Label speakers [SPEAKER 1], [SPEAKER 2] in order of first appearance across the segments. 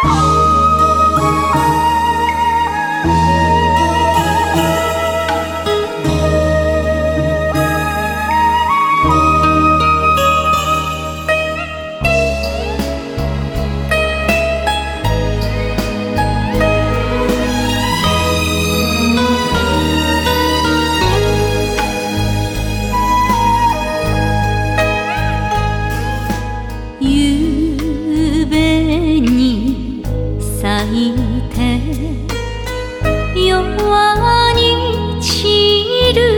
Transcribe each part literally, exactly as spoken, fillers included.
[SPEAKER 1] 夕べに咲いて夜に散る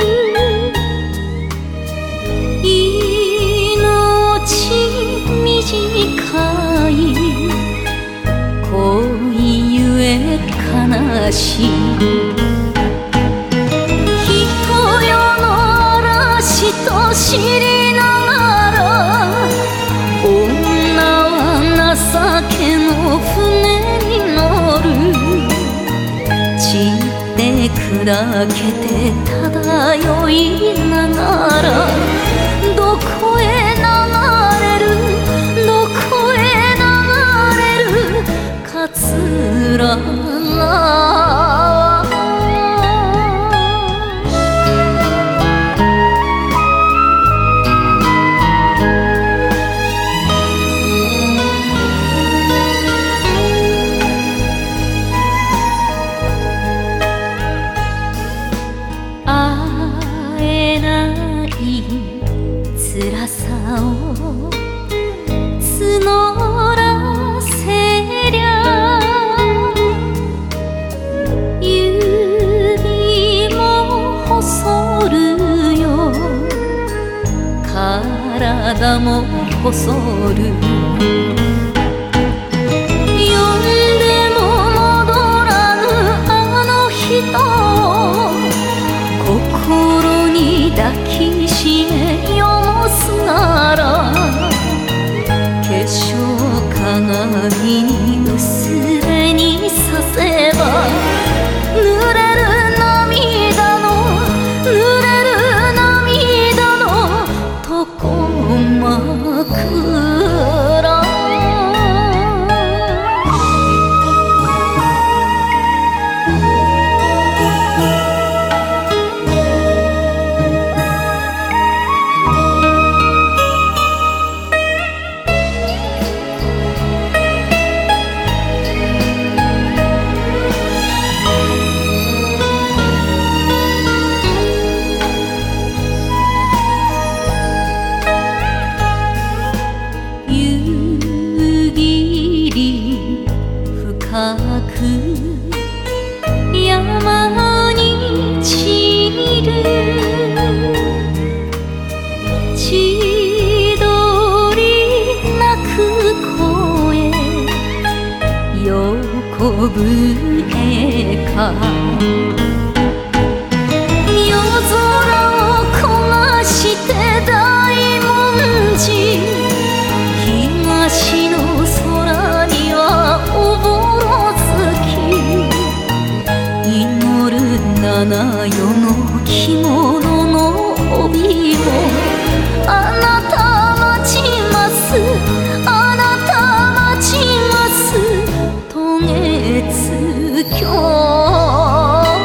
[SPEAKER 1] 命短い恋ゆえ悲しい人よの嵐と知りながら女は情けの船に乗る散って砕けて漂いながらどこへ流れるどこへ流れる桂川辛さを募らせりゃ指も細るよ体も細る呼んでも戻らぬあの人を心に抱きしめなら化粧鏡に薄紅させば濡れる涙の濡れる涙の床枕深く山に散る千鳥鳴く声横笛か夜空を焦がして大文字東の空にはおぼろ七夜の着物の帯もあなた待ちますあなた待ちます渡月橋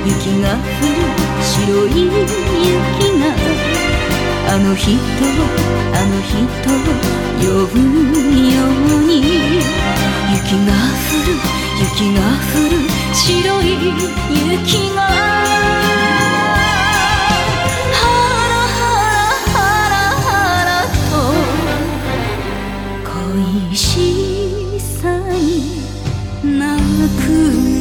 [SPEAKER 1] 雪が降る白い雪があの人あの人呼ぶように雪が降る雪が降る白い雪がハラハラハラハラと恋しさに泣く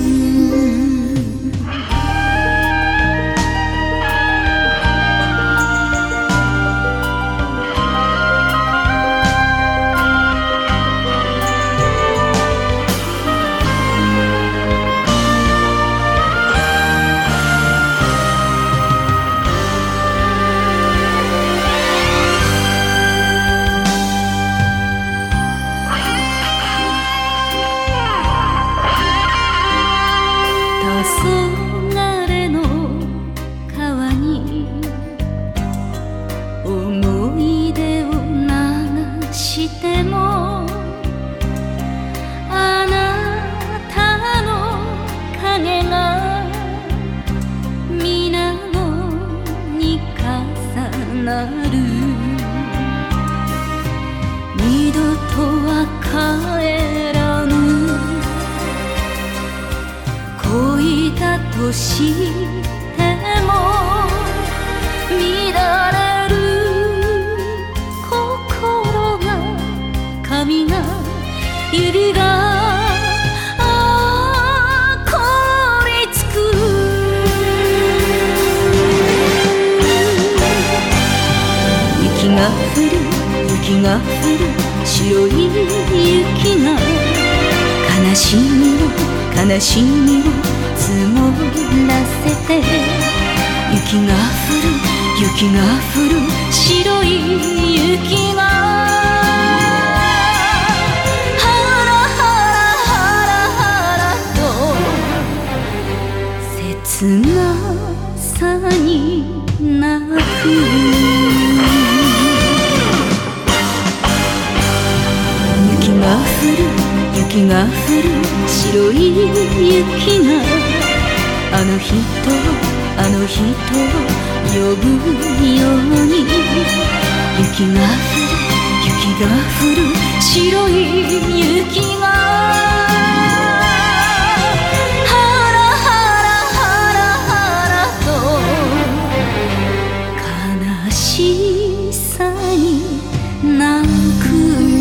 [SPEAKER 1] 二度とは帰らぬ恋だとしても乱れる心が髪が指が雪が降る雪が降る白い雪が悲しみを悲しみを積もらせて雪が降る雪が降る白い雪がハラハラハラハラと切なさに泣く雪が降る雪が降る白い雪があの人あの人呼ぶように雪が降る雪が降る白い雪がハラハラハラハラと悲しさに泣く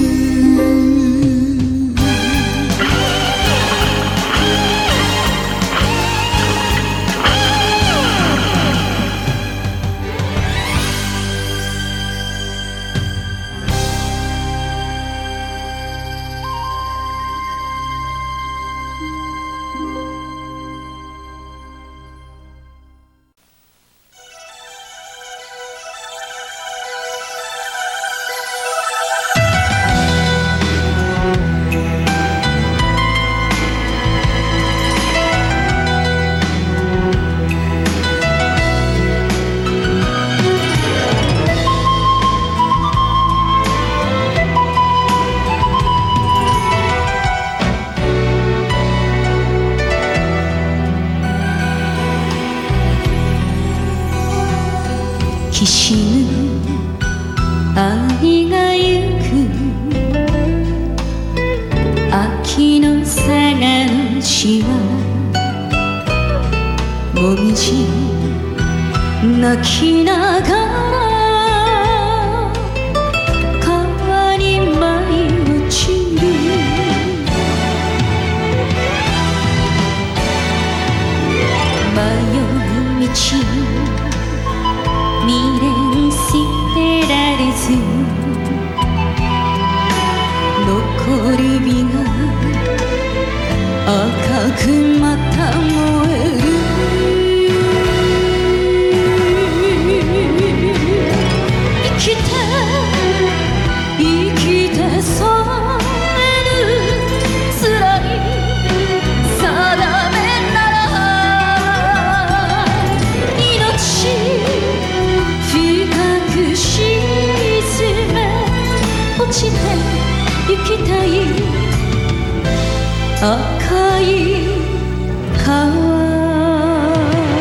[SPEAKER 1] きしむ愛がゆく秋の探しはもみじ泣きながら川に舞い落ちる迷う道未練捨てられず残り火が赤くまた燃える生きて生きてさえる辛い定めなら命落ちて行きたい赤い川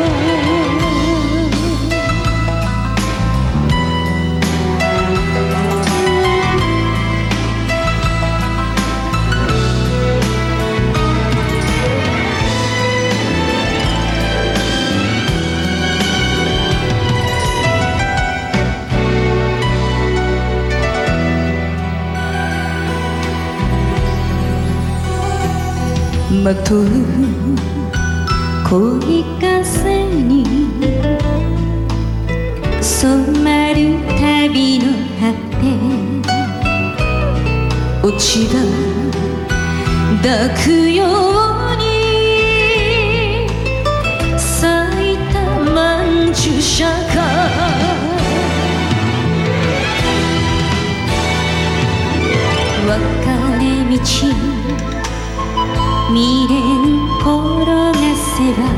[SPEAKER 1] まとう恋風に染まる旅の果て、落ち葉抱くように咲いた曼珠沙華、別れ道未練転がせば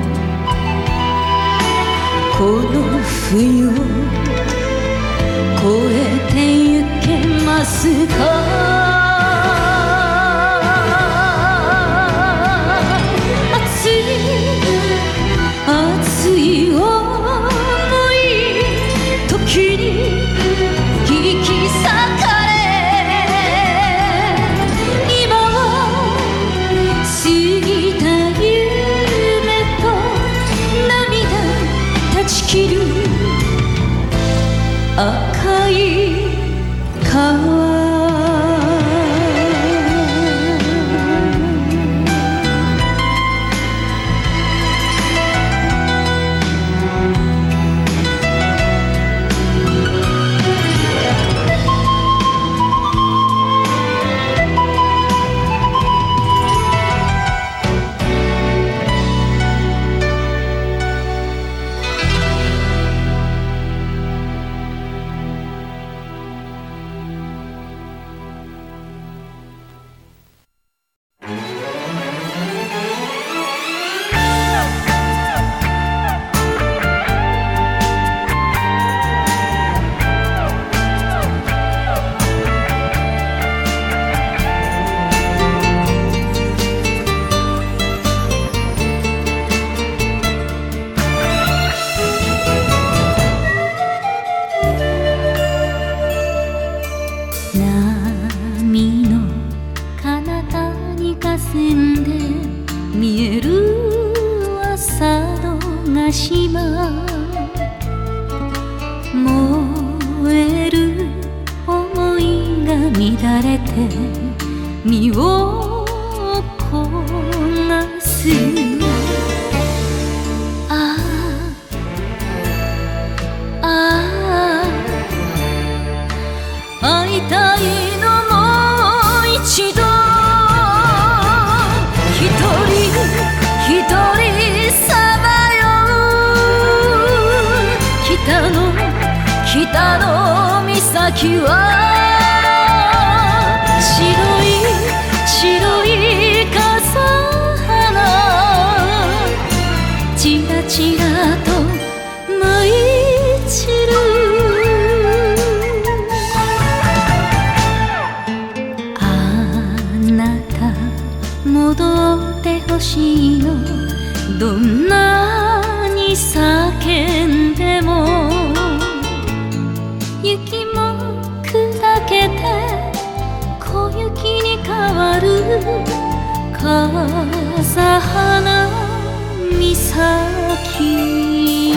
[SPEAKER 1] この冬を越えてゆけますか。熱い熱い想い時に引き裂かれ、今は過ぎた夢と涙断ち切る赤い川。波の彼方に霞んで見える朝のヶ島、燃える想いが乱れて身を焦がす。ああああ会いたいのもう一度、一人一人さまよう北の北の岬は白い白い風花、ちらちらと舞い散る。戻ってほしいの、どんなに叫んでも。雪も砕けて小雪に変わる風花岬。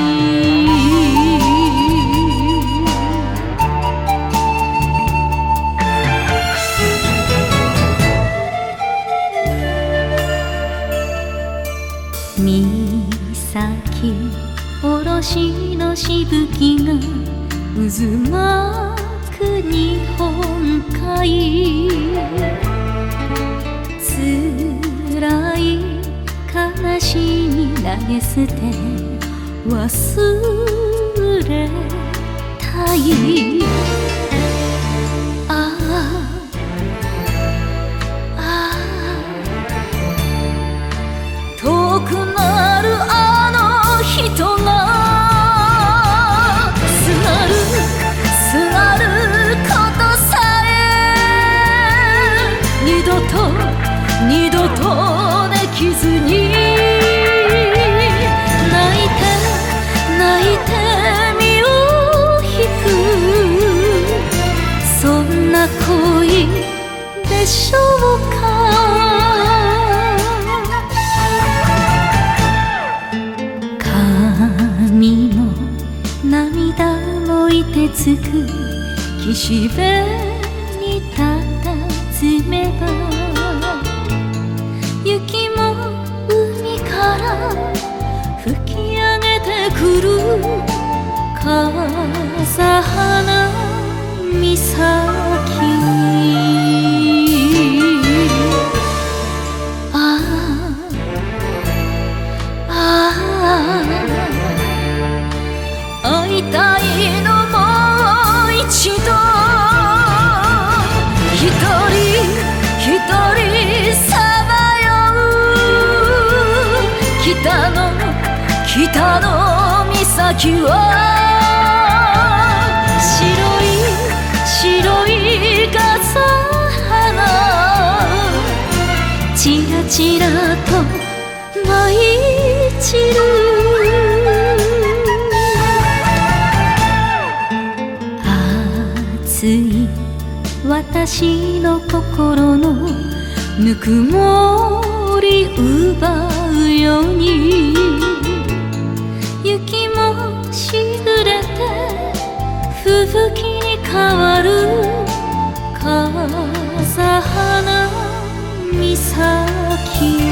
[SPEAKER 1] 岬おろしのしぶきが渦巻く日本海、つらい悲しみ投げ捨て忘れたい。ああああ遠くなるあの人がすがるすがることさえ二度と二度とできずに、泣いて泣いて身を引く、そんな恋でしょうか。髪も涙もいてつく岸辺にたたずめば雪風花岬ああああ会いたいのもう一度一人一人さまよう北の北の岬は白い白い傘花ちらちらと舞い散る熱い私の心のぬくもり奪うように雪もしぐれて吹雪に変わる風花岬